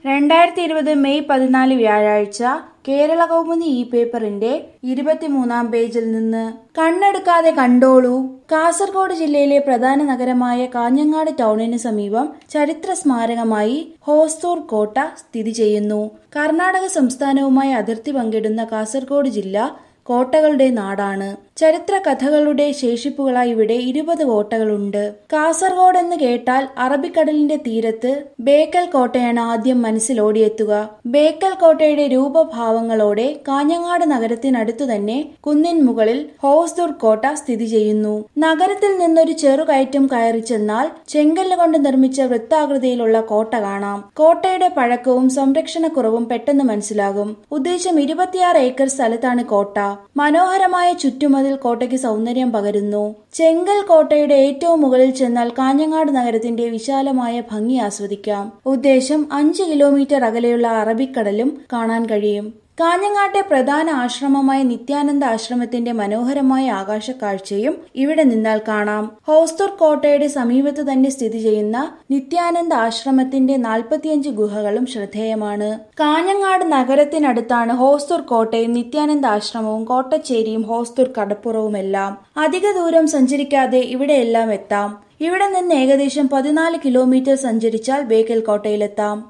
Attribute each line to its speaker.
Speaker 1: 2020 May 14 വ്യാഴാഴ്ച കേരള കൗമുദി ഈ പേപ്പറിന്റെ 23-ാം പേജിൽ നിന്ന് കണ്ണെടുക്കാതെ കണ്ടോളൂ. കാസർഗോഡ് ജില്ലയിലെ പ്രധാന നഗരമായ കാഞ്ഞങ്ങാട് ടൗണിന് സമീപം ചരിത്ര സ്മാരകമായി ഹോസ്ദുർഗ് കോട്ട സ്ഥിതി ചെയ്യുന്നു. കർണാടക സംസ്ഥാനവുമായി അതിർത്തി പങ്കിടുന്ന കാസർഗോഡ് ജില്ല കോട്ടകളുടെ നാടാണ്. ചരിത്ര കഥകളുടെ ശേഷിപ്പുകളായി ഇവിടെ 20 കോട്ടകളുണ്ട്. കാസർഗോഡ് എന്ന് കേട്ടാൽ അറബിക്കടലിന്റെ തീരത്ത് ബേക്കൽ കോട്ടയാണ് ആദ്യം മനസ്സിലോടിയെത്തുക. ബേക്കൽ കോട്ടയുടെ രൂപഭാവങ്ങളോടെ കാഞ്ഞങ്ങാട് നഗരത്തിനടുത്തു തന്നെ കുന്നിൻ മുകളിൽ ഹോസ്ദുർഗ് കോട്ട സ്ഥിതി ചെയ്യുന്നു. നഗരത്തിൽ നിന്നൊരു ചെറുകയറ്റം കയറി ചെന്നാൽ ചെങ്കല്ല് കൊണ്ട് നിർമ്മിച്ച വൃത്താകൃതിയിലുള്ള കോട്ട കാണാം. കോട്ടയുടെ പഴക്കവും സംരക്ഷണക്കുറവും പെട്ടെന്ന് മനസ്സിലാകും. ഉദ്ദേശം 26 ഏക്കർ സ്ഥലത്താണ് കോട്ട. മനോഹരമായ ചുറ്റുമതിൽ കോട്ടയ്ക്ക് സൗന്ദര്യം പകരുന്നു. ചെങ്കൽ കോട്ടയുടെ ഏറ്റവും മുകളിൽ ചെന്നാൽ കാഞ്ഞങ്ങാട് നഗരത്തിന്റെ വിശാലമായ ഭംഗി ആസ്വദിക്കാം. ഉദ്ദേശം 5 കിലോമീറ്റർ അകലെയുള്ള അറബിക്കടലും കാണാൻ കഴിയും. കാഞ്ഞങ്ങാട്ടെ പ്രധാന ആശ്രമമായ നിത്യാനന്ദ ആശ്രമത്തിന്റെ മനോഹരമായ ആകാശക്കാഴ്ചയും ഇവിടെ നിന്നാൽ കാണാം. ഹോസ്ദുർഗ് കോട്ടയുടെ സമീപത്ത് തന്നെ സ്ഥിതി ചെയ്യുന്ന നിത്യാനന്ദ ആശ്രമത്തിന്റെ 45 ഗുഹകളും ശ്രദ്ധേയമാണ്. കാഞ്ഞങ്ങാട് നഗരത്തിനടുത്താണ് ഹോസ്ദുർഗ് കോട്ടയും നിത്യാനന്ദ ആശ്രമവും കോട്ടച്ചേരിയും ഹോസ്ദുർഗ് കടപ്പുറവുമെല്ലാം. അധിക ദൂരം സഞ്ചരിക്കാതെ ഇവിടെയെല്ലാം എത്താം. ഇവിടെ നിന്ന് ഏകദേശം 14 കിലോമീറ്റർ സഞ്ചരിച്ചാൽ ബേക്കൽ കോട്ടയിലെത്താം.